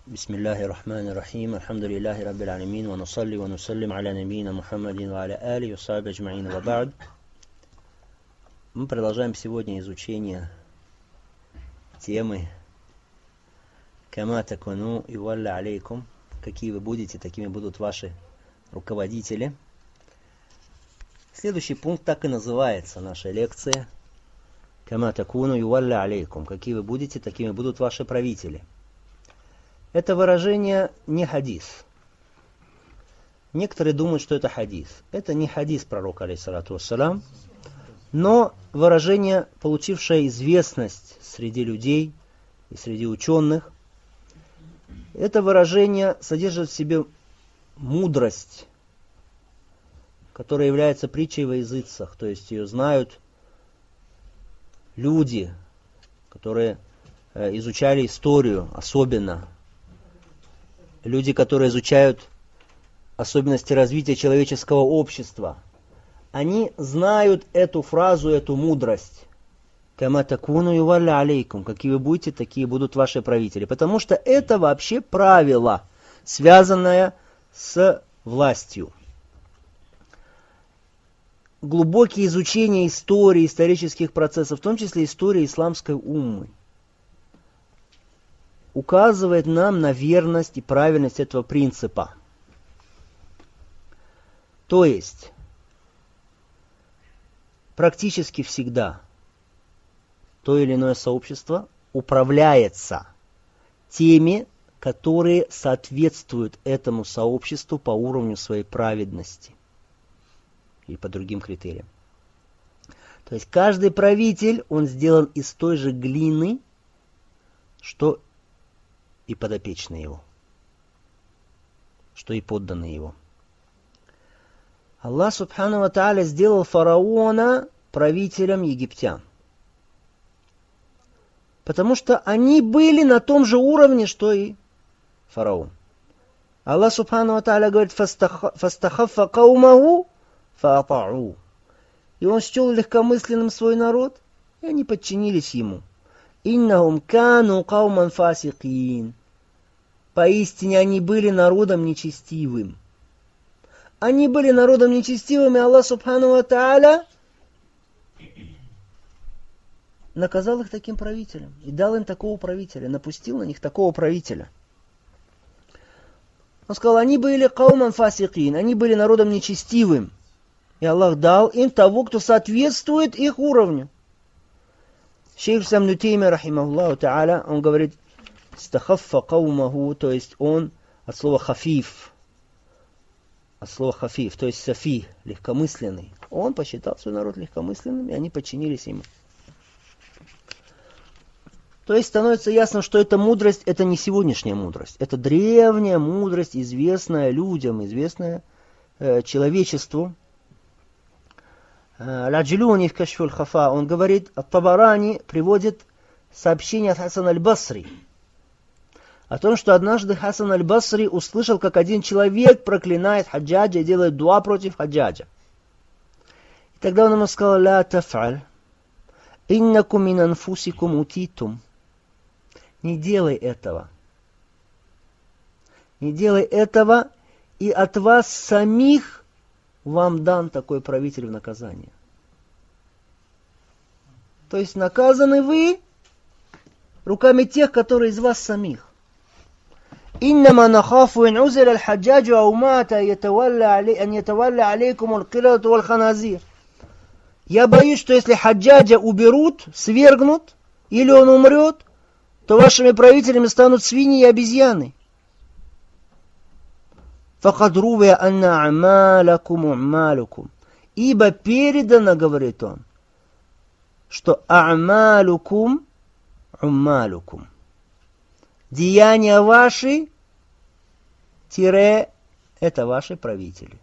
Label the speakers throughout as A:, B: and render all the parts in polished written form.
A: بسم الله الرحمن الرحيم الحمد لله رب العالمين ونصلي ونسلم على نبينا محمد وعلى آله وصحبه أجمعين وبعد. Мы продолжаем сегодня изучение темы «Кама такуну ювалля алейкум». Какие вы будете, такими будут ваши руководители. Следующий пункт так и называется наша лекция. «Кама такуну ювалля алейкум». Какие вы будете, такими будут ваши правители. Это выражение не хадис. Некоторые думают, что это хадис. Это не хадис пророка, алейхиссалату вассалям, но выражение, получившее известность среди людей и среди ученых. Это выражение содержит в себе мудрость, которая является притчей во языцах, то есть ее знают люди, которые изучали историю особенно. Люди, которые изучают особенности развития человеческого общества, они знают эту фразу, эту мудрость. «Кама такуну ювалля алейкум». Какие вы будете, такие будут ваши правители. Потому что это вообще правило, связанное с властью. Глубокие изучения истории, исторических процессов, в том числе истории исламской уммы, указывает нам на верность и правильность этого принципа. То есть, практически всегда то или иное сообщество управляется теми, которые соответствуют этому сообществу по уровню своей праведности или по другим критериям. То есть, каждый правитель, он сделан из той же глины, что и подопечные его, что и подданные его. Аллах Субхану ва Тааля сделал фараона правителем египтян, потому что они были на том же уровне, что и фараон. Аллах Субхану ва Тааля говорит: «Фастахаффа каумаху фаата'у». И он счел легкомысленным свой народ, и они подчинились ему. «Иннахум кану кауман фасикин». Поистине они были народом нечестивым. Они были народом нечестивым, и Аллах Субхану ва Тааля наказал их таким правителем. И дал им такого правителя, напустил на них такого правителя. Он сказал, они были кауман фасикин, они были народом нечестивым. И Аллах дал им того, кто соответствует их уровню. Шейх Ислам ибн Теймия, рахимахуллаху та'аля, он говорит, стахаффа каумаху, то есть он от слова хафиф, то есть сафи, легкомысленный. Он посчитал свой народ легкомысленным, и они подчинились ему. То есть становится ясно, что эта мудрость, это не сегодняшняя мудрость, это древняя мудрость, известная людям, известная человечеству. Аль-Аджлуни в Кашф аль-Хафа, он говорит, Ат-Табарани приводит сообщение от Хасан аль-Басри о том, что однажды Хасан аль-Басри услышал, как один человек проклинает Хаджаджа и делает дуа против Хаджаджа. И тогда он ему сказал, «Ла таф'аль, иннакум мин анфусикум утитум». Не делай этого. Не делай этого, и от вас самих вам дан такой правитель в наказание. То есть наказаны вы руками тех, которые из вас самих. «Иннама нахафу ин узил аль-хаджаджу ау мата ан ятавалля алейкум аль-кирадату валь-ханазир». Я боюсь, что если Хаджаджа уберут, свергнут, или он умрет, то вашими правителями станут свиньи и обезьяны. «Факад рувия анна амалакум умалукум». Ибо передано, говорит он, что а'малукум умалукум. Деяния ваши, это ваши правители.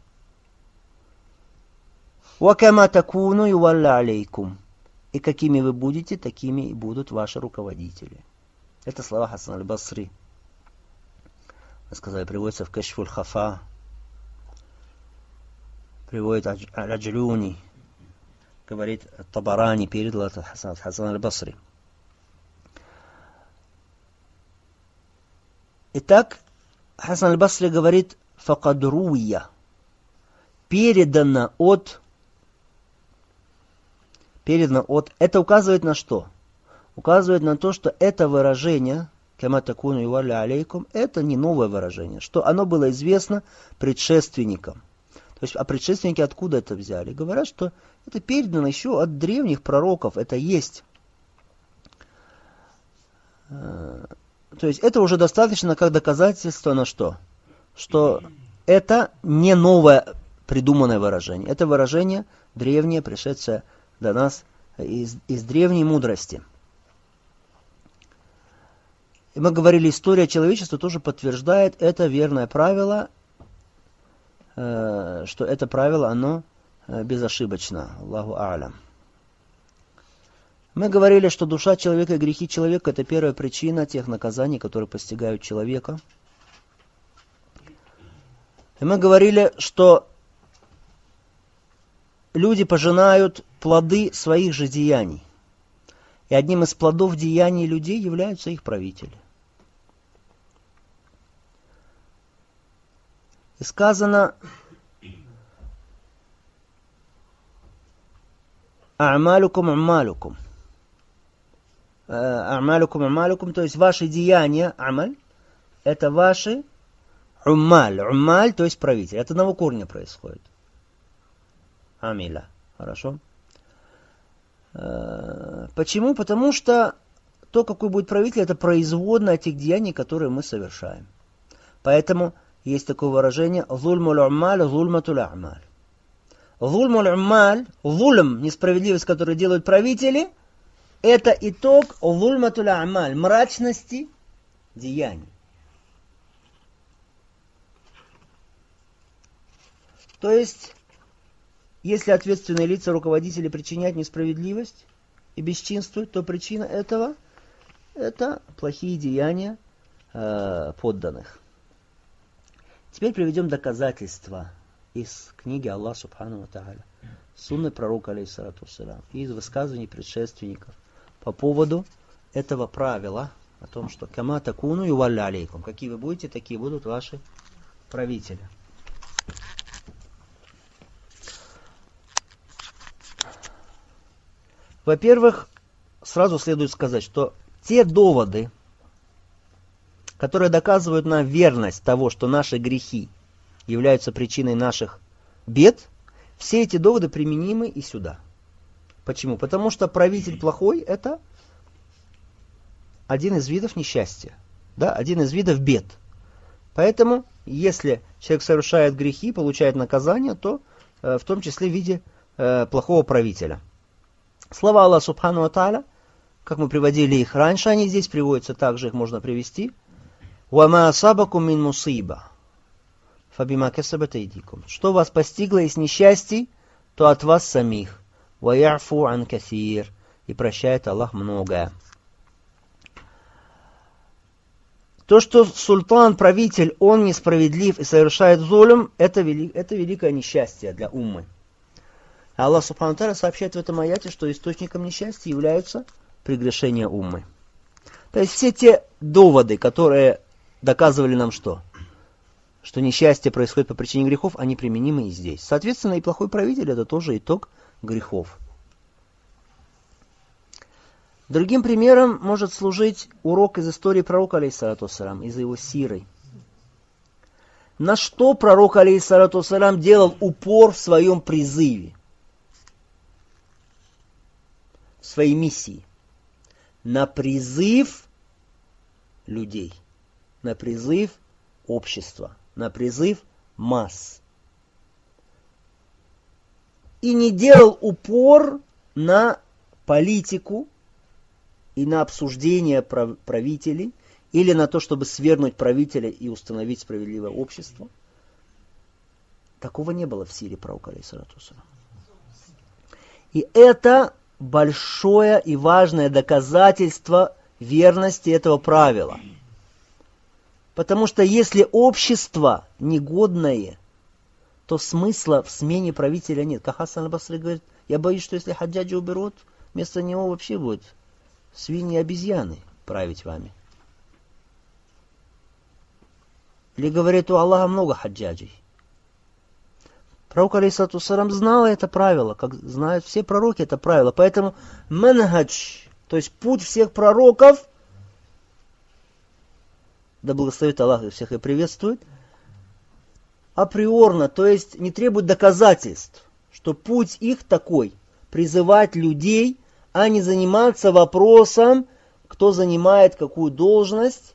A: «Вакама такуну ювалля алейкум». И какими вы будете, такими и будут ваши руководители. Это слова Хасан аль-Басри. Сказали, приводится в Кашф аль-Хафа, приводит Аль-Аджлуни, говорит Табарани, передал это Хасан аль-Басри. Итак, Хасан аль-Басри говорит «факадруя». Передано от. Это указывает на что? Указывает на то, что это выражение «кама такуну ювалли алейкум» это не новое выражение, что оно было известно предшественникам. То есть, а предшественники откуда это взяли? Говорят, что это передано еще от древних пророков, это есть. То есть, это уже достаточно как доказательство на что? Что это не новое придуманное выражение. Это выражение древнее, пришедшее до нас из древней мудрости. И мы говорили, история человечества тоже подтверждает это верное правило, что это правило, оно безошибочно. Аллаху а'лям. Мы говорили, что душа человека и грехи человека – это первая причина тех наказаний, которые постигают человека. И мы говорили, что люди пожинают плоды своих же деяний. И одним из плодов деяний людей являются их правители. И сказано «А'малукум амалукум». «А'малукум амалукум», то есть ваши деяния, амаль, это ваши уммаль. Уммаль, то есть правитель. От одного корня происходит. Амиля. Хорошо? Почему? Потому что то, какой будет правитель, это производное от тех деяний, которые мы совершаем. Поэтому есть такое выражение «зульмуль уммаль, зульматуль а'маль». Зульмуль уммаль, зульм, несправедливость, которую делают правители, это итог зульматуль а'маль, мрачности деяний. То есть, если ответственные лица, руководители причиняют несправедливость и бесчинствуют, то причина этого – это плохие деяния подданных. Теперь приведем доказательства из книги Аллаха Субхану ва Тааля, сунны пророка, алейхиссалату вассалям, и из высказываний предшественников по поводу этого правила о том, что «кама такуну ювалли алейкум», какие вы будете, такие будут ваши правители. Во-первых, сразу следует сказать, что те доводы, которые доказывают нам верность того, что наши грехи являются причиной наших бед, все эти доводы применимы и сюда. Почему? Потому что правитель плохой – это один из видов несчастья, да? Один из видов бед. Поэтому, если человек совершает грехи, получает наказание, то в том числе в виде плохого правителя. Слова Аллаха Субхану ва Тааля, как мы приводили их раньше, они здесь приводятся, также их можно привести. وَمَا أَصَابَكُم مِّن مُّصِيبَةٍ فَبِمَا كَسَبَتْ أَيْدِيكُم. Что вас постигло из несчастий, то от вас самих. وَيَعْفُو عَنْ كَثِيرٍ. И прощает Аллах многое. То, что султан, правитель, он несправедлив и совершает зулм, это великое несчастье для уммы. Аллах Субхану ва Тааля сообщает в этом аяте, что источником несчастья являются прегрешения уммы. То есть все те доводы, которые доказывали нам что? Что несчастье происходит по причине грехов, они применимы и здесь. Соответственно, и плохой правитель – это тоже итог грехов. Другим примером может служить урок из истории пророка, алейхиссалату вассалям, из его сиры. На что пророк, алейхиссалату вассалям, делал упор в своем призыве, в своей миссии? На призыв людей, на призыв общества, на призыв масс. И не делал упор на политику и на обсуждение правителей, или на то, чтобы свергнуть правителя и установить справедливое общество. Такого не было в сире пророка, алейхиссалату вассалям. И это большое и важное доказательство верности этого правила. Потому что если общество негодное, то смысла в смене правителя нет. Как Хасан аль-Басри говорит, я боюсь, что если Хаджаджа уберут, вместо него вообще будут свиньи и обезьяны править вами. Или говорит, у Аллаха много хаджаджей. Пророк алейхиссалату вассалям знал это правило, как знают все пророки это правило. Поэтому манхадж, то есть путь всех пророков, да благословит Аллах и всех и приветствует, априорно, то есть не требует доказательств, что путь их такой, призывать людей, а не заниматься вопросом, кто занимает какую должность,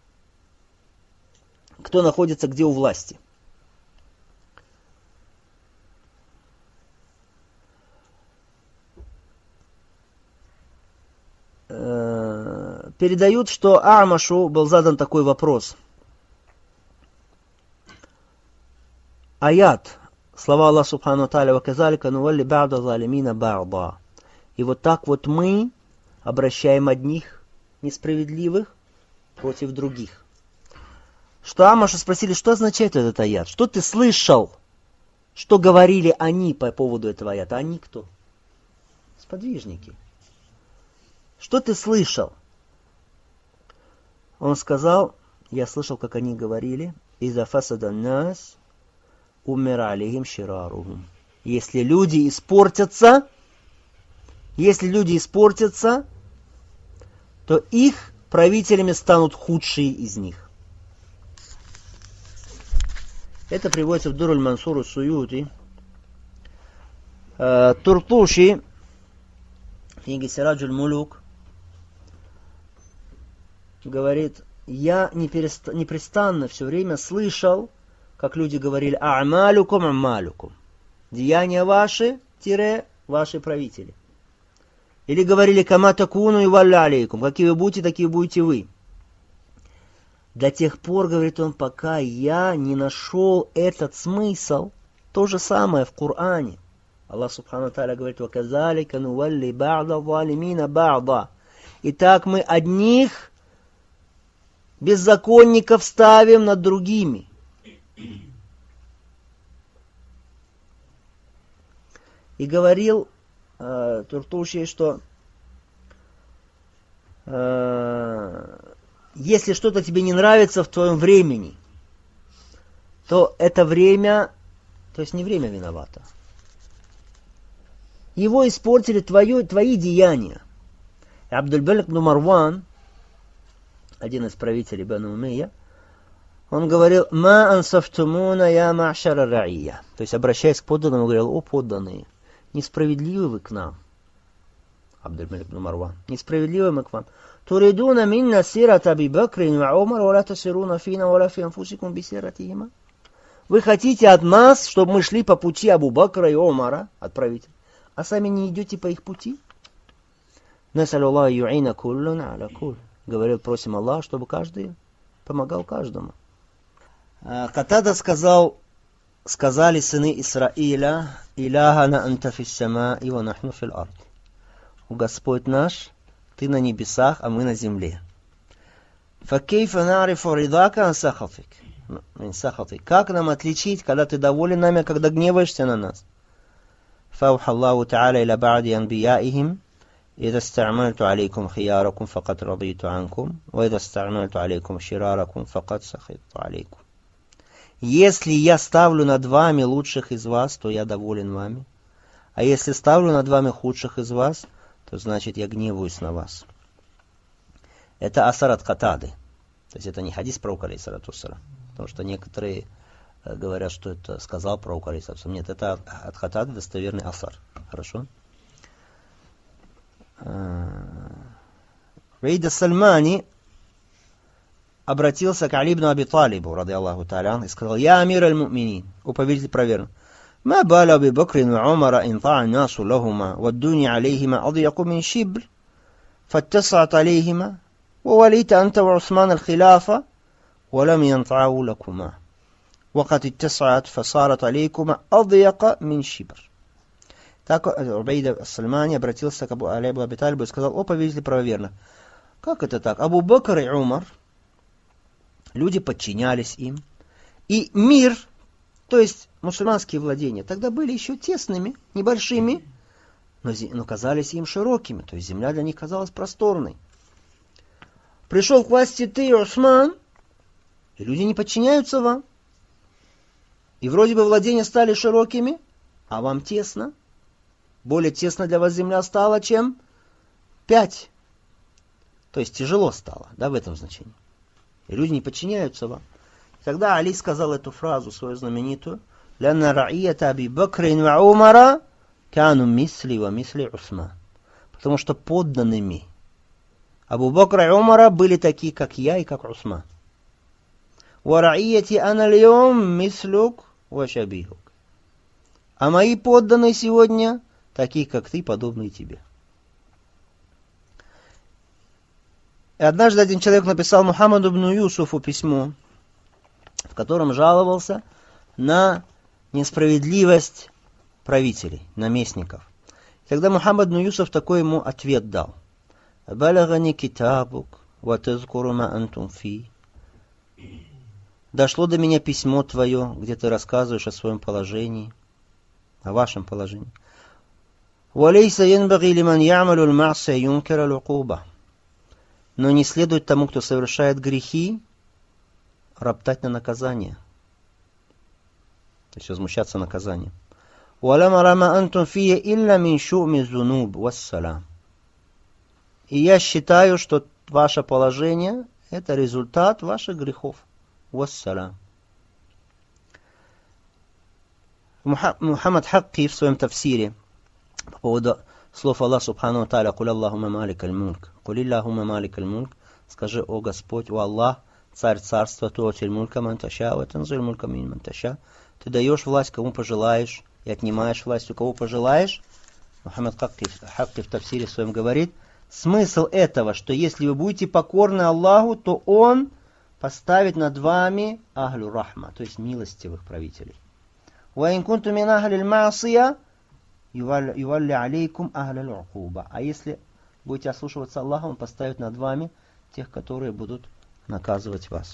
A: кто находится где у власти. Передают, что Амашу был задан такой вопрос. Аят. Слова Аллаха Субхану Тааля «Ваказалика нувалли ба'да залимина ба'да». И вот так вот мы обращаем одних несправедливых против других. Что Амашу спросили, что означает этот аят? Что ты слышал? Что говорили они по поводу этого аята? Они кто? Сподвижники. Что ты слышал? Он сказал, я слышал, как они говорили, «Иза фасада нас умира алейхим ширарухум». Если люди испортятся, то их правителями станут худшие из них. Это приводится в Дуруль Мансуру Суюти. Туртуши, в книге Сираджуль Мулук, говорит, я непрестанно все время слышал, как люди говорили «А'малюкум аммалюкум». Деяния ваши, ваши правители. Или говорили «Кама такуну и валля алейкум». Какие вы будете, такие будете вы. До тех пор, говорит он, пока я не нашел этот смысл, то же самое в Коране. Аллах Субхану Тааля говорит «Ваказалика нувалли ба'да залимина ба'да». Итак, мы одних беззаконников ставим над другими. И говорил Туртуши, что если что-то тебе не нравится в твоем времени, то это время, то есть не время виновато. Его испортили твои деяния. Абдуль-Балик ибн Марван, один из правителей Бану Умейя, он говорил, «Ма ансафтумуна я ма'шара ра'ия». То есть, обращаясь к подданным, он говорил, «О подданные, несправедливы вы к нам». Абдуль-Малик ибн Марван. Несправедливы мы к вам. «Туридуна минна сират Аби Бакрин ва Умар, ва ла тасируна фина, ва ла фи анфусикум бисиратихима». Вы хотите от нас, чтобы мы шли по пути Абу Бакра и Умара, от правителя, а сами не идете по их пути? «Насалю Аллах ю'ина куллун аля кулл». Говорил, просим Аллаха, чтобы каждый помогал каждому. Катада сказали сыны Исраиля, «Илахана анта фис самаи ва нахну фил ард». «О Господь наш, Ты на небесах, а мы на земле». «Факейфа нарифу ридака ан сахатик». Как нам отличить, когда Ты доволен нами, а когда гневаешься на нас? «Фауха Аллаху та'аля иля ба'ди анбияихим». إذا استعملت عليكم خياركم فقد رضيت عنكم وإذا استعملت عليكم شراركم فقد سخطت عليكم. Если я ставлю над вами лучших из вас, то я доволен вами. А если ставлю над вами худших из вас, то значит я гневаюсь на вас. Это асар от Катады. То есть это не хадис пророка алейхиссалату вассалям. Потому что некоторые говорят, что это сказал пророк алейхиссалату вассалям. Нет, это от Катады достоверный асар. Хорошо? Рейда Сальмани обратился к Али ибн Аби Талибу, ради Аллаху та'аля, и сказал, «Я амир аль-муминин», о повелитель праведных, «Ма бала Аби Бакрин ва Умара ин та'a насу лахума, ва дуни алейхима адьяку мин шибр, фаттасат алейхима, ва валита анта ва Усман аль-хилафа, ва лам янтa'у лакума, ва кад иттасат фасарат алейкума адьяка мин шибр». Так Убейда Сальмани обратился к Али ибн Аби Талибу и сказал, «О повелитель правоверных, как это так? Абу Бакр и Умар, люди подчинялись им, и мир, то есть мусульманские владения, тогда были еще тесными, небольшими, но казались им широкими, то есть земля для них казалась просторной. Пришел к власти ты, Усман, И люди не подчиняются вам. И вроде бы владения стали широкими, а вам тесно. Более тесно для вас земля стала, чем 5. То есть тяжело стало, да, в этом значении. И люди не подчиняются вам. Тогда Али сказал эту фразу, свою знаменитую. «Лянна ра'ията Аби Бакрин ва Умара кану мисли ва мисли Усман». Потому что подданными Абу Бакра и Умара были такие, как я и как Усман. «Ва ра'ияти ана льем мислюк ва шабихук». А мои подданные сегодня такие, как ты, подобные тебе. И однажды один человек написал Мухаммаду ибн Юсуфу письмо, в котором жаловался на несправедливость правителей, наместников. И тогда Мухаммад ибн Юсуф такой ему ответ дал. «Балагани китабук, ва тазкуру ма антум фи». Дошло до меня письмо твое, где ты рассказываешь о своем положении, о вашем положении. «Валейса янбаги лиман ямалу л-ма'сия юнкира л-укуба». Но не следует тому, кто совершает грехи, роптать на наказание. То есть возмущаться наказанием. И я считаю, что ваше положение – это результат ваших грехов. Вассалам. Мухаммад Хакки в своем тафсире по поводу слов Аллаха Субхану Тааля «Куль Аллахума малик аль-мульк». «Куль Аллахума малик аль-мульк». Скажи, о Господь, о Аллах, царь царства, туатиль мулька ман таша, ва танзиль мулька мин ман таша. Ты даешь власть, кому пожелаешь, и отнимаешь власть, у кого пожелаешь. Мухаммад Хакки в тафсире своем говорит, смысл этого, что если вы будете покорны Аллаху, то Он поставит над вами ахлю рахма, то есть милостивых правителей. «Ва ин кунту мин ахлил маасия, ювалли алейкум ахлил укуба». А если будете ослушиваться Аллаха, Он поставит над вами тех, которые будут наказывать вас.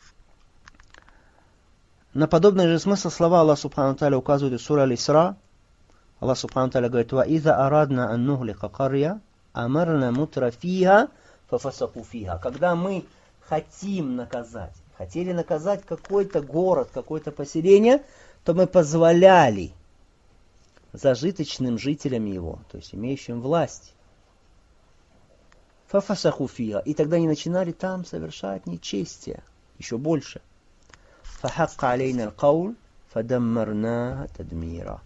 A: На подобный же смысл слова Аллах Субхану Тааля указывает в суре Аль-Исра. Аллах Субхану Тааля говорит: «Ва иза арадна ан нухлика карья, амарна мутра фиха, фафасаку фиха». Когда мы хотим наказать, хотели наказать какой-то город, какое-то поселение, то мы позволяли зажиточным жителям его, то есть имеющим власть, фафасаху фиха, и тогда они начинали там совершать нечестие, еще больше. Фахакка алейна аль-кауль, фадаммарнаха тадмира.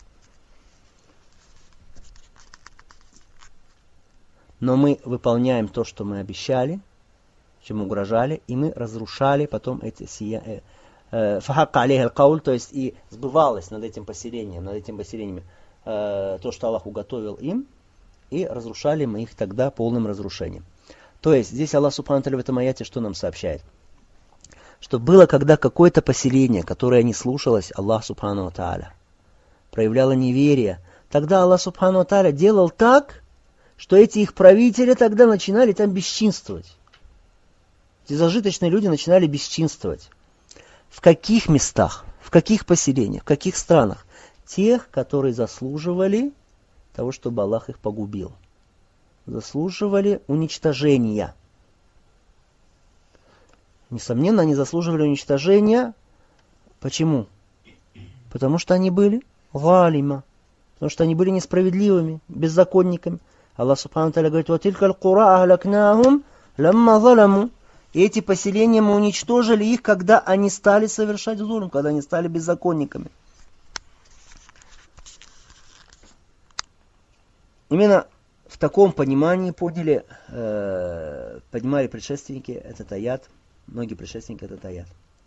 A: Но мы выполняем то, что мы обещали, чем угрожали, и мы разрушали потом эти фахакка алейха аль-кауль, то есть и сбывалось над этим поселением, над этими поселениями то, что Аллах уготовил им, и разрушали мы их тогда полным разрушением. То есть здесь Аллах Субхану Тааля в этом аяте что нам сообщает? Что было, когда какое-то поселение, которое не слушалось Аллах Субхану Тааля, проявляло неверие, тогда Аллах Субхану Тааля делал так, что эти их правители тогда начинали там бесчинствовать. Эти зажиточные люди начинали бесчинствовать. В каких местах, в каких поселениях, в каких странах? Тех, которые заслуживали того, чтобы Аллах их погубил. Заслуживали уничтожения. Несомненно, они заслуживали уничтожения. Почему? Потому что они были галима. Потому что они были несправедливыми, беззаконниками. Аллах Субхану Тааля говорит: «Ватилка аль-кура ахлакнахум ламма заламу». И эти поселения мы уничтожили их, когда они стали совершать зулм, когда они стали беззаконниками. Именно в таком понимании понимали предшественники этот аят, многие предшественники этот аят.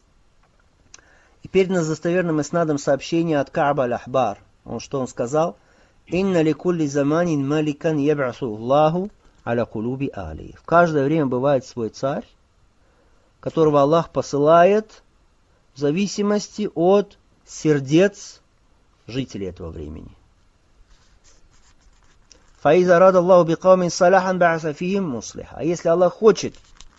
A: И передано с достоверным иснадом сообщение от Кааба аль-Ахбар. Что он сказал? «Инна ли кулли заманин маликан яб'асу Аллаху аля кулуби ахли». В каждое время бывает свой царь, которого Аллах посылает в зависимости от сердец жителей этого времени. «Фаиза рад Аллаху бикаумин салахан ба'аса фихим муслиха». А если Аллах хочет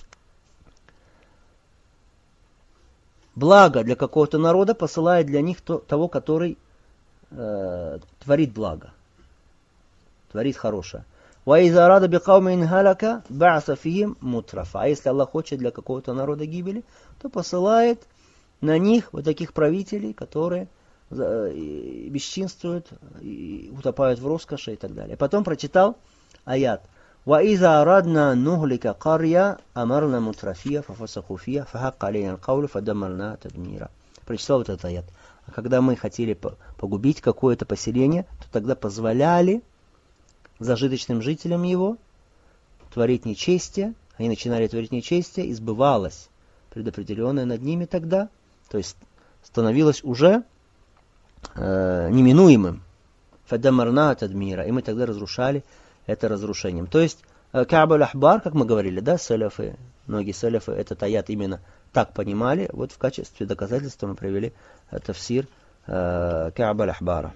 A: благо для какого-то народа, посылает для них того, который творит благо, творит хорошее. وَإِذَا أَرَادَ بِقَوْمٍ هَلَكَ بَعْثَ فِيهِمْ مُتْرَفًا. А если Аллах хочет для какого-то народа гибели, то посылает на них вот таких правителей, которые бесчинствуют, утопают в роскоши и так далее. Потом прочитал аят. وَإِذَا أَرَادْنَا نُهْلِكَ قَرْيَةً أَمَرْنَا مُتْرَفِيهَا فَفَسَقُوا فِيهَا فَحَقَّ عَلَيْنَا الْقَوْلُ فَدَمَّرْنَاهَا تَدْمِيرًا. Прочитал вот этот аят. А когда мы хотели погубить какое-то поселение, то тогда позволяли зажиточным жителям его творить нечестие. Они начинали творить нечестие, и сбывалось предопределенное над ними тогда, то есть становилось уже неминуемым. فَدَمَّرْنَاهَا تَدْمِيرًا. И мы тогда разрушали это разрушением. То есть Ка'б аль-Ахбар, как мы говорили, да, салафы, многие салафы этот аят именно так понимали. Вот в качестве доказательства мы привели тафсир Ка'б аль-Ахбара.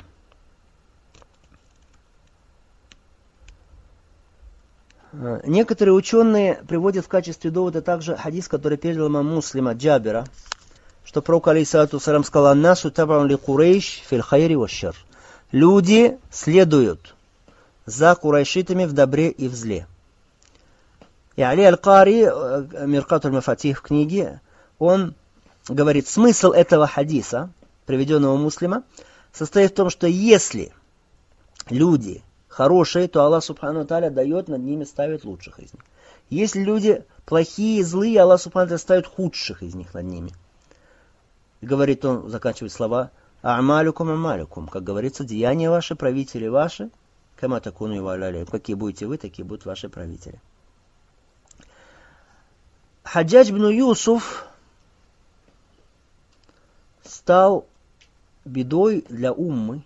A: Некоторые ученые приводят в качестве довода также хадис, который передал имам Муслим от Джабира, что пророк алейхиссалату вассалям сказал: «Аннасу табаун ли Курейш фил хайри ва шар». Люди следуют за курайшитами в добре и в зле. И Али аль-Кари, Миркат аль-Мафатих в книге, он говорит, смысл этого хадиса, приведенного Муслима, состоит в том, что если люди хорошие, то Аллах Субхану Тааля дает, над ними ставит лучших из них. Если люди плохие, злые, Аллах Субхану Тааля ставит худших из них над ними. И говорит он, заканчивает слова, амалюкум, как говорится, деяния ваши, правители ваши, кама такуну и валяли, какие будете вы, такие будут ваши правители. Хаджадж ибн Юсуф стал бедой для уммы.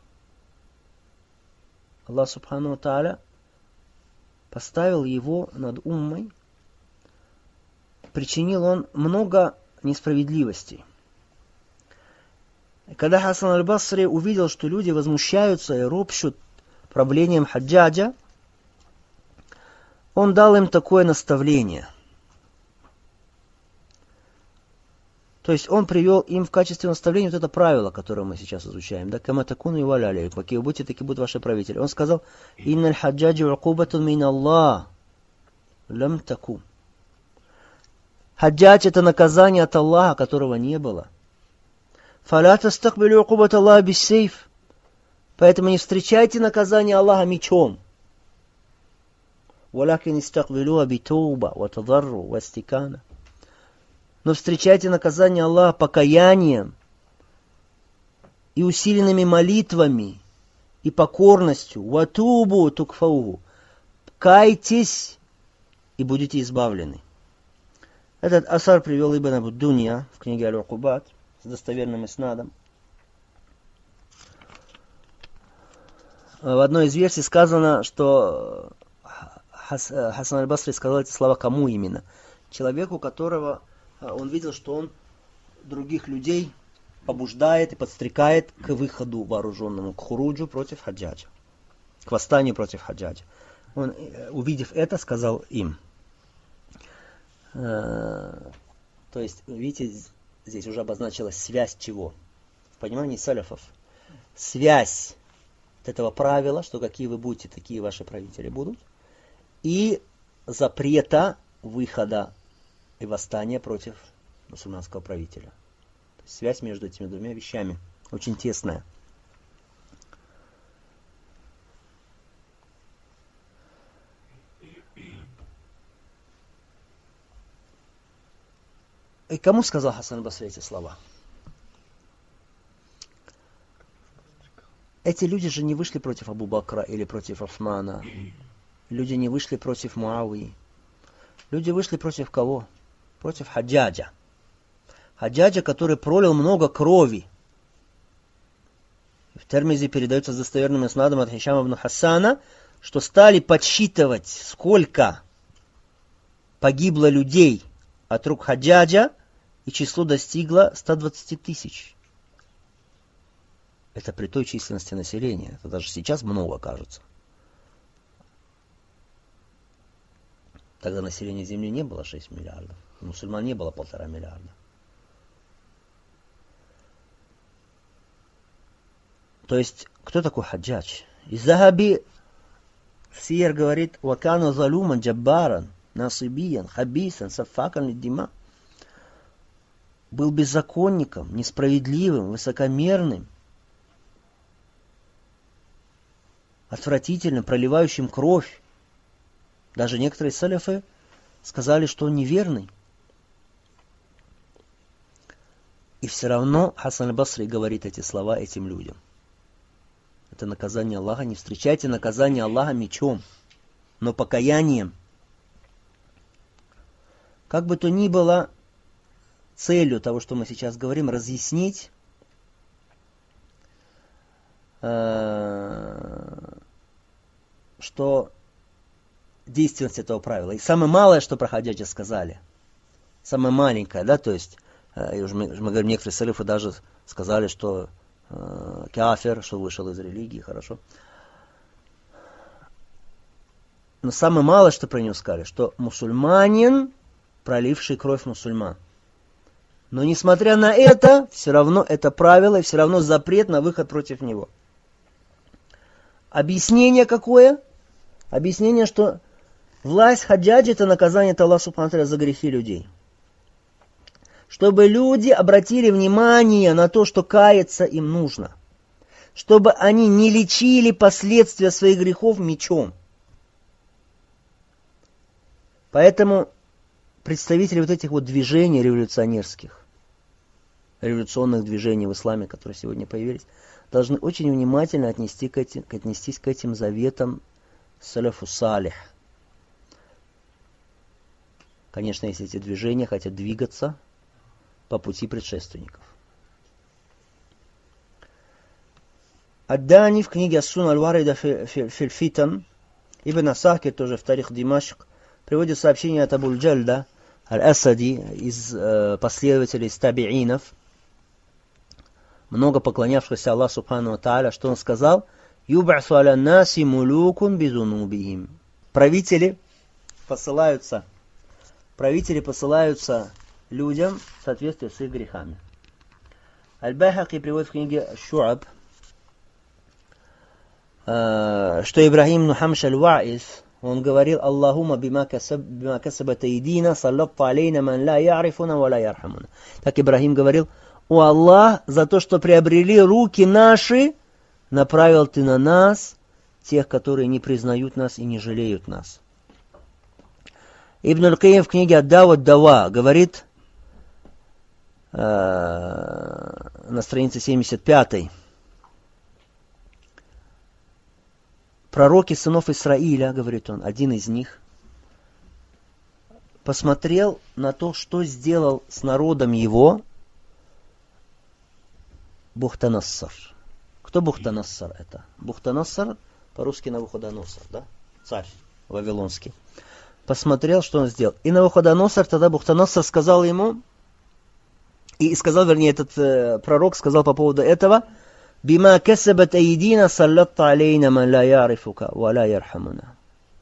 A: Аллах Субхану ва Тааля поставил его над уммой, причинил он много несправедливостей. И когда Хасан аль-Басри увидел, что люди возмущаются и ропщут правлением Хаджаджа, он дал им такое наставление. То есть он привел им в качестве наставления вот это правило, которое мы сейчас изучаем. Да, кама такуну и валяли. Какие вы будете, такие будут ваши правители. Он сказал, инналь хаджаджи укубатун мин Аллах. Лям таку. Хаджадж — это наказание от Аллаха, которого не было. Фаля тастакбилю укубат Аллаха биссейф. Поэтому не встречайте наказание Аллаха мечом. Валякин истакбилюа битауба, ватадарру, вастикана. Но встречайте наказание Аллаха покаянием и усиленными молитвами и покорностью. Ватубу тукфаугу. Кайтесь и будете избавлены. Этот асар привел Ибн Абу-Дунья в книге Аль-Укубат с достоверным иснадом. В одной из версий сказано, что Хасан аль-Басри сказал эти слова кому именно? Человеку, которого он видел, что он других людей побуждает и подстрекает к выходу вооруженному, к хуруджу против Хаджаджа, к восстанию против Хаджаджа. Он, увидев это, сказал им. То есть, видите, здесь уже обозначилась связь чего? В понимании салафов. Связь этого правила, что какие вы будете, такие ваши правители будут, и запрета выхода и восстания против мусульманского правителя. То есть связь между этими двумя вещами очень тесная. И кому сказал Хасан аль-Басри эти слова? Эти люди же не вышли против Абу Бакра или против Османа. Люди не вышли против Муавии. Люди вышли против кого? Против Хаджаджа. Хаджаджа, который пролил много крови. В Термизе передается с достоверным иснадом от Хишама ибн Хасана, что стали подсчитывать, сколько погибло людей от рук Хаджаджа, и число достигло 120 тысяч. Это при той численности населения. Это даже сейчас много, кажется. Тогда население Земли не было 6 миллиардов. Мусульман не было 1,5 миллиарда. То есть, кто такой Хаджадж? И Захаби Сиер говорит, «Вакану залуман джаббаран, насибиян, хабисан, сафакан лидима». Был беззаконником, несправедливым, высокомерным, отвратительным, проливающим кровь. Даже некоторые салафы сказали, что он неверный. И все равно Хасан аль-Басри говорит эти слова этим людям. Это наказание Аллаха. Не встречайте наказание Аллаха мечом, но покаянием. Как бы то ни было, целью того, что мы сейчас говорим, разъяснить, что действенность этого правила. И самое малое, что проходящие сказали, самое маленькое, да, то есть, мы говорим, некоторые салифы даже сказали, что кафир, что вышел из религии, хорошо. Но самое малое, что про него сказали, что мусульманин, проливший кровь мусульман. Но несмотря на это, все равно это правило, и все равно запрет на выход против него. Объяснение какое? Объяснение, что власть хаджаджи — это наказание Аллаха субхану ва тааля за грехи людей. Чтобы люди обратили внимание на то, что каяться им нужно. Чтобы они не лечили последствия своих грехов мечом. Поэтому представители вот этих вот движений революционерских, революционных движений в исламе, которые сегодня появились, должны очень внимательно отнестись к этим заветам салафу салих. Конечно, если эти движения хотят двигаться по пути предшественников. Ад-Дани в книге Ас-Сунна аль-Варида фил-Фитан, Ибн Асакир тоже в Тарих Димашк приводит сообщение от Абуль-Джальда аль-Асади из последователей табиинов, много поклонявшихся Аллаху субхану ва тааля, что он сказал: «Юб'асу аля наси мулукун бизунубихим». Правители посылаются людям в соответствии с их грехами. Аль-Байхаки приводит в книге Шуаб, что Ибрахим ибн Хамш аль-Ва'iз, он говорил: «Аллахума бима касабат айдина саллатта алейна ман ла я'рифуна ва ла ярхамуна». Так Ибрахим говорил: «О Аллах, за то, что приобрели руки наши, направил ты на нас тех, которые не признают нас и не жалеют нас». Ибн аль-Кайим в книге Ад-Дава Дава говорит на странице 75: пророки сынов Исраиля, говорит он, один из них, посмотрел на то, что сделал с народом его Бухтанассар. Кто Бухтанассар это? Бухтанассар, по-русски Навуходоносор, да? Царь вавилонский. Посмотрел, что он сделал. И Навуходоносор, тогда Бухтанассар сказал ему, этот пророк сказал по поводу этого: «Бима касабат айдина саллатта алейна ман ла ярифука ва ла ярхамуна».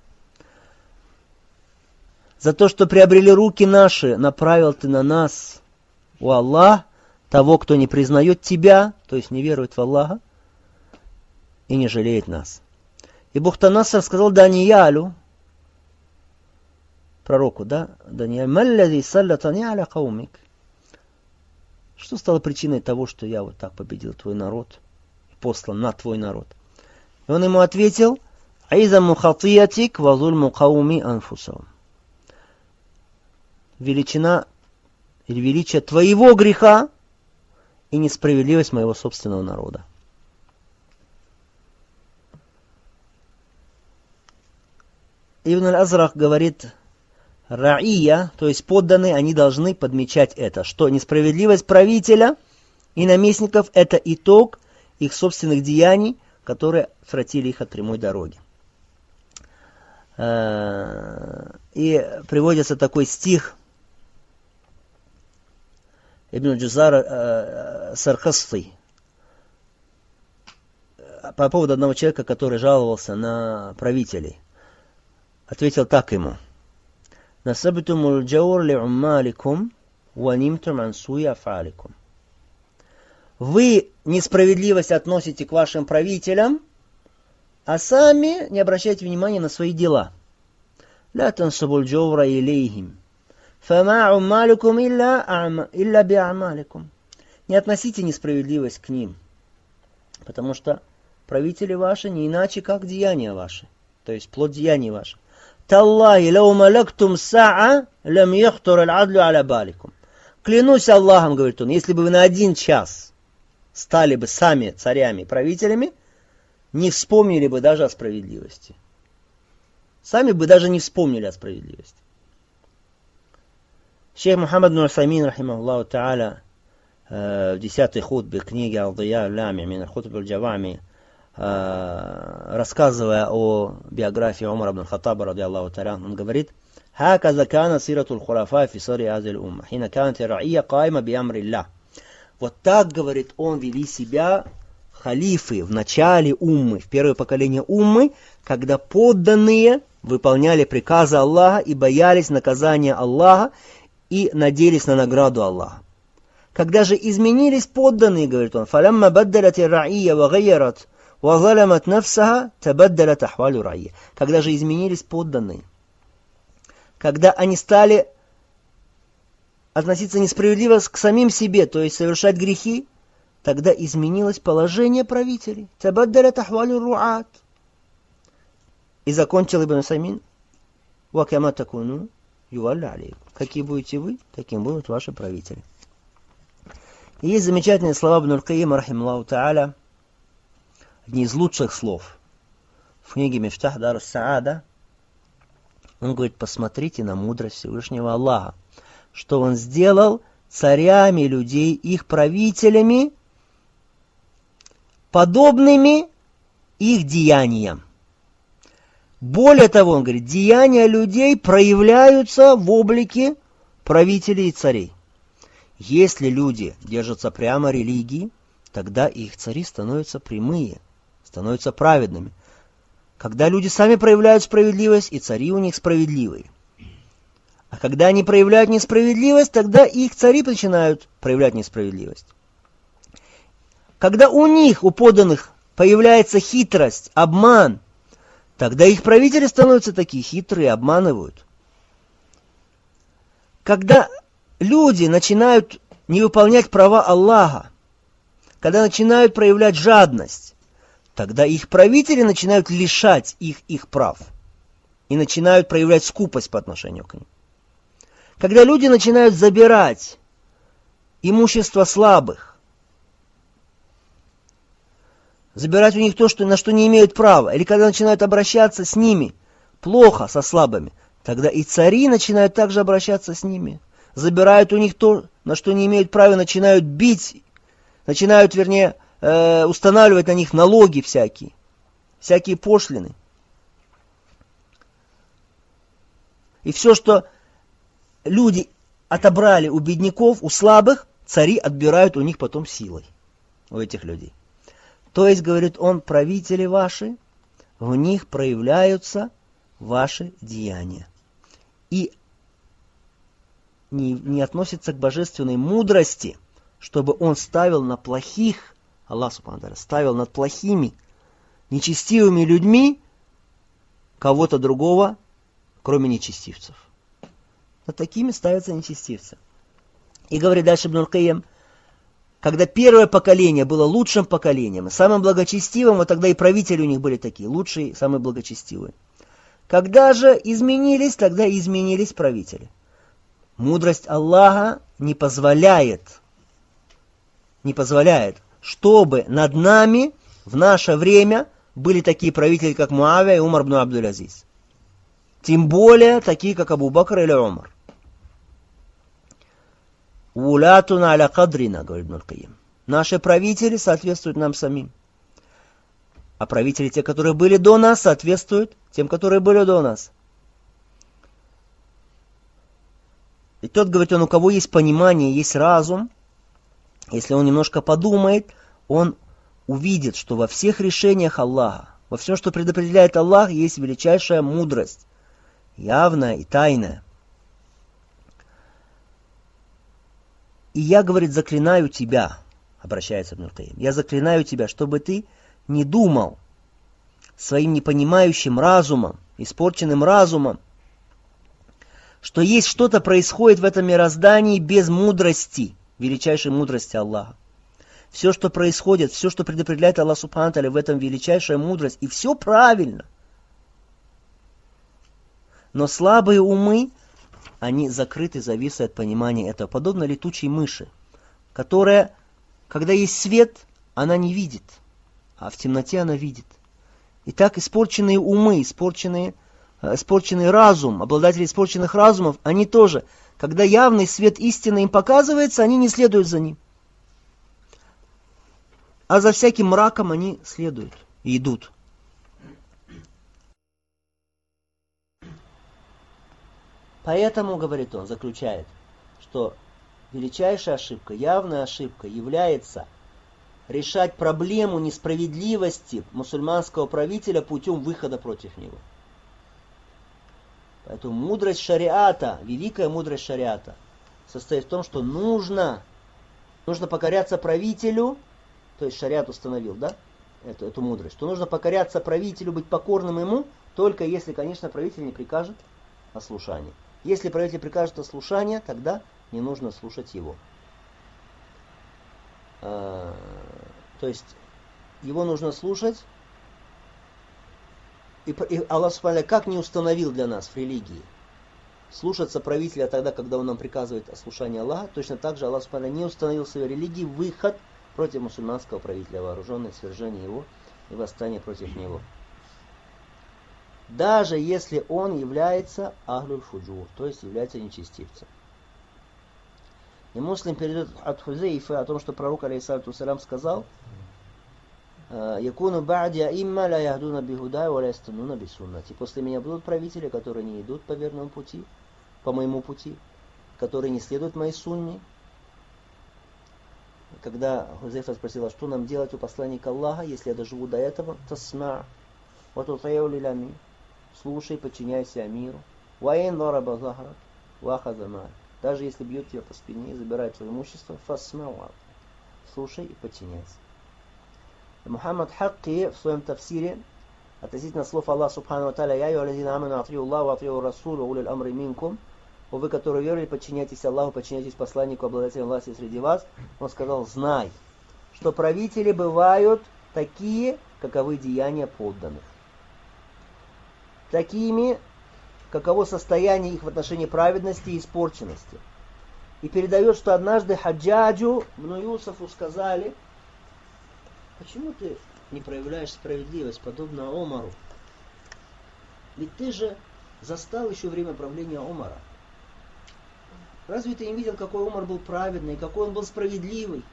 A: За то, что приобрели руки наши, направил ты на нас, о Аллах, того, кто не признает тебя, то есть не верует в Аллаха, и не жалеет нас. И Бухтанассар сказал Даниялю, пророку, да, Данияль: «Маллади саллатани аля каумик». Что стало причиной того, что я вот так победил твой народ, послан на твой народ? И он ему ответил: «Айзаму хатиятик ва зульму кауми анфусахум». Величина или величие твоего греха и несправедливость моего собственного народа. Ибн аль-Азрах говорит: раия, то есть подданные, они должны подмечать это, что несправедливость правителя и наместников – это итог их собственных деяний, которые отвратили их от прямой дороги. И приводится такой стих Ибн Джузар Сархасты по поводу одного человека, который жаловался на правителей. Ответил так ему: «Насабтумул джаур ли уммаликум, ва нимтум ан суи афаликум». Вы несправедливость относите к вашим правителям, а сами не обращайте внимания на свои дела. لا تنسبوا الجور إليهم فما عمالكم إلا بأعمالكم. Не относите несправедливость к ним, потому что правители ваши не иначе, как деяния ваши, то есть плод деяний ваших. تالله لو ملكتم ساعة لم يخطر العدل على بالكم. Клянусь Аллахом, говорит он, если бы вы на 1 час стали бы сами царями, правителями, не вспомнили бы даже о справедливости. Сами бы даже не вспомнили о справедливости. Шейх Мухаммад бин Усаймин, рахимахуллаху та'аля, в 10-й хутбе книги Ал-Дия Лями, мин аль-Хутб аль-Джавами, рассказывая о биографии Умара ибн Хаттаба, радиаллаху та'аля, он говорит: «Хаказа кана сиратул хурафа фи сари азиль умма, хина канат раия кайма би амри Аллах». Вот так, говорит он, вели себя халифы в начале уммы, в первое поколение уммы, когда подданные выполняли приказы Аллаха и боялись наказания Аллаха и надеялись на награду Аллаха. Когда же изменились подданные, говорит он, فَلَمَّا بَدَّلَتِ الرَّعِيَّ وَغَيَّرَتْ وَظَلَمَتْ نَفْسَهَا تَبَدَّلَتْ أَحْوَالُ الرَّعِيَّ. Когда же изменились подданные, когда они стали относиться несправедливо к самим себе, то есть совершать грехи, тогда изменилось положение правителей. تَبَدَّلَتْ أَحْوَالُ الرُّعَاةِ. И закончил Ибн Усаймин: وَكَمَا تَكُونُوا يُوَلَّ عَلَيْكُمْ. Какие будете вы, таким будут ваши правители. И есть замечательные слова Ибн аль-Кайима, рахимахуллаху та'аля, одни из лучших слов в книге Мифтах дар ас-Саада. Он говорит: посмотрите на мудрость Всевышнего Аллаха, что Он сделал царями людей, их правителями, подобными их деяниям. Более того, он говорит, деяния людей проявляются в облике правителей и царей. Если люди держатся прямо религии, тогда их цари становятся прямые, становятся праведными. Когда люди сами проявляют справедливость, и цари у них справедливые. А когда они проявляют несправедливость, тогда их цари начинают проявлять несправедливость. Когда у них, у подданных, появляется хитрость, обман, тогда их правители становятся такие хитрые, обманывают. Когда люди начинают не выполнять права Аллаха, когда начинают проявлять жадность, тогда их правители начинают лишать их прав и начинают проявлять скупость по отношению к ним. Когда люди начинают забирать имущество слабых, забирать у них то, на что не имеют права, или когда начинают обращаться с ними плохо, со слабыми, тогда и цари начинают также обращаться с ними. Забирают у них то, на что не имеют права, начинают бить, начинают, устанавливать на них налоги всякие пошлины. И все, что люди отобрали у бедняков, у слабых, цари отбирают у них потом силой, у этих людей. То есть, говорит он, правители ваши, в них проявляются ваши деяния. И не относится к божественной мудрости, чтобы он ставил на плохих, Аллах субхану ва тааля, ставил над плохими, нечестивыми людьми кого-то другого, кроме нечестивцев. Над такими ставятся нечестивцы. И говорит дальше Ибн аль-Кайим, когда первое поколение было лучшим поколением, самым благочестивым, вот тогда и правители у них были такие, лучшие, самые благочестивые. Когда же изменились, тогда и изменились правители. Мудрость Аллаха не позволяет, чтобы над нами в наше время были такие правители, как Муавия и Умар ибн Абдул-Азиз. Тем более такие, как Абу Бакр или Умар. «Улатуна аля кадрина», говорит Ибн аль-Кайим. Наши правители соответствуют нам самим. А правители, те, которые были до нас, соответствуют тем, которые были до нас. И тот, говорит он, у кого есть понимание, есть разум, если он немножко подумает, он увидит, что во всех решениях Аллаха, во всем, что предопределяет Аллах, есть величайшая мудрость, явная и тайная. И я, говорит, заклинаю тебя, обращается Ибн аль-Кайим, я заклинаю тебя, чтобы ты не думал, своим непонимающим разумом, испорченным разумом, что есть что-то происходит в этом мироздании без мудрости, величайшей мудрости Аллаха. Все, что происходит, все, что предопределяет Аллах Субхану ва Тааля, в этом величайшая мудрость. И все правильно. Но слабые умы, они закрыты завесой от понимания этого. Подобно летучей мыши, которая, когда есть свет, она не видит, а в темноте она видит. И так испорченные умы, испорченный разум, обладатели испорченных разумов, они тоже, когда явный свет истины им показывается, они не следуют за ним. А за всяким мраком они следуют и идут. Поэтому, говорит он, заключает, что величайшая ошибка, явная ошибка является решать проблему несправедливости мусульманского правителя путем выхода против него. Поэтому мудрость шариата, великая мудрость шариата, состоит в том, что нужно покоряться правителю, то есть шариат установил, да, эту мудрость, что нужно покоряться правителю, быть покорным ему, только если, конечно, правитель не прикажет ослушания. Если правитель прикажет ослушания, тогда не нужно слушать его. То есть его нужно слушать. И Аллах Субхану как не установил для нас в религии слушаться правителя тогда, когда он нам приказывает ослушание Аллаха, точно так же Аллах Субхану не установил в своей религии выход против мусульманского правителя, вооруженное свержение его и восстание против него. Даже если он является ахлюль фуджур, то есть является нечестивцем. И Муслим передает от Хузейфа о том, что пророк, алейхиссалату вассалям, сказал: «Якуну ба'ди аимма ла яхдуна бихудай ва ла ястануна бисуннати». После меня будут правители, которые не идут по верному пути, по моему пути, которые не следуют моей сунне. Когда Хузейфа спросила, что нам делать у посланника Аллаха, если я доживу до этого, тасма, ва тутайу лил амир, слушай, подчиняйся амиру, ва ин дараба захрак, ва ахаза маль. Даже если бьет тебя по спине и забирает твое имущество, фасмауа, слушай и подчиняйся. Мухаммад Хакки в своем тафсире относительно слов Аллаха Субхану ва Тааля: «Я юаллазина аману атиу Аллаху ва атиу Расулу улил амри минкум». О, вы, которые верили, подчиняйтесь Аллаху, подчиняйтесь посланнику, обладателю власти среди вас. Он сказал: знай, что правители бывают такие, каковы деяния подданных. Такими, каково состояние их в отношении праведности и испорченности. И передает, что однажды Хаджаджу ибн Юсуфу сказали: почему ты не проявляешь справедливость, подобно Омару? Ведь ты же застал еще время правления Омара. Разве ты не видел, какой Омар был праведный, какой он был справедливый?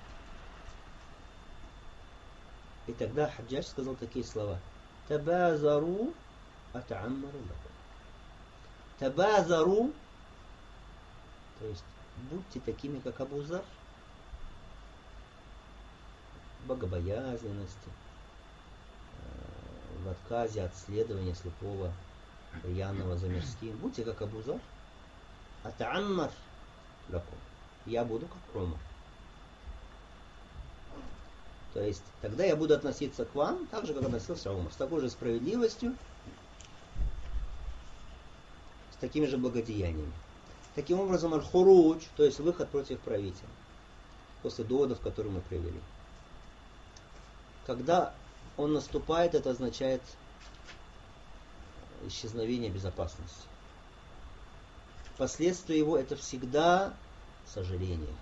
A: И тогда Хаджадж сказал такие слова: «Табазару атааммару лакум». Табазару, то есть будьте такими, как Абу Зар, в богобоязненности, в отказе от следования слепого, рьяного за мирским. Будьте как Абу Зар. Атааммар лакум. Я буду как Омар. То есть тогда я буду относиться к вам так же, как относился Омар, с такой же справедливостью, с такими же благодеяниями. Таким образом, аль-хуруджь, то есть выход против правителя, после доводов, которые мы привели. Когда он наступает, это означает исчезновение безопасности. Последствия его — это всегда сожаление.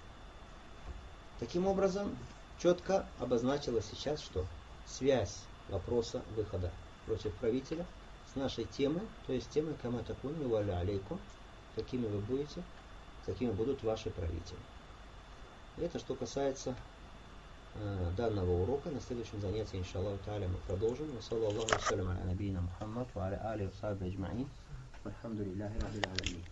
A: Таким образом, четко обозначилось сейчас, что связь вопроса выхода против правителя с нашей темой, то есть темой «Кама такуну ва алейкум», какими вы будете, какими будут ваши правители. Это что касается данного урока. На следующем занятии, иншаллаху та'аля, мы продолжим. Саллаллаху алейкум ва набийна Мухаммад ва аля алихи ва сахбихи аджмаин. Вальхамдулиллахи раббил алямин.